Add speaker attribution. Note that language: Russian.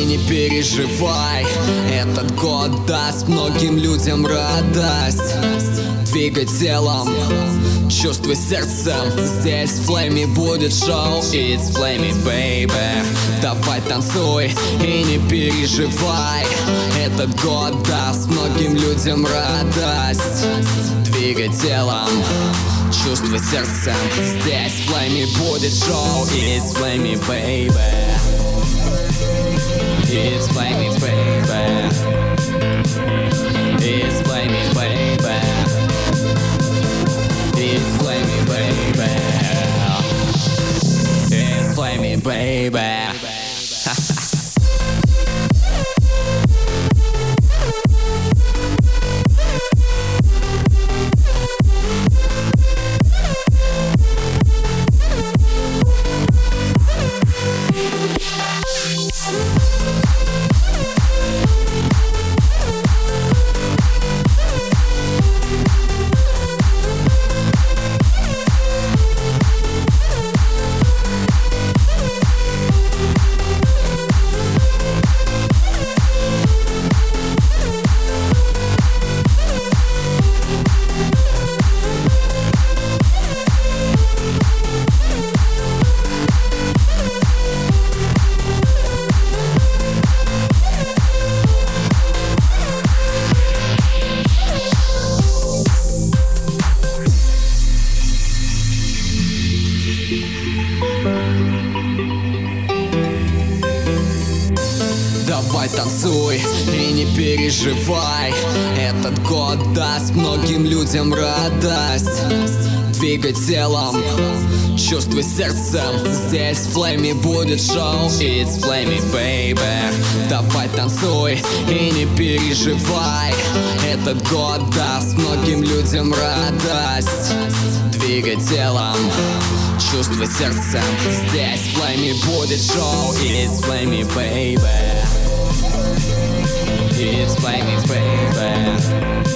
Speaker 1: и не переживай. Этот год даст многим людям радость. Двигай телом, чувствуй сердцем. Здесь в Флейме будет шоу. It's Flamey, baby. Давай танцуй и не переживай. Этот год даст многим людям радость. Двигай телом, чувствуй сердцем. Здесь в Флейме будет шоу. It's Flamey, baby. It's Flamey, baby. It's Flamey, baby. It's Flamey, baby. It's Flamey, baby. Давай танцуй и не переживай. Этот год даст многим людям радость. Двигай телом, чувствуй сердцем. Здесь в Флейме будет шоу. It's Flamey, baby. Давай танцуй и не переживай. Этот год даст многим людям радость. Двигай телом, чувствуй сердцем. Здесь в Флейме будет шоу. It's Flamey, baby. It's Flamey, baby.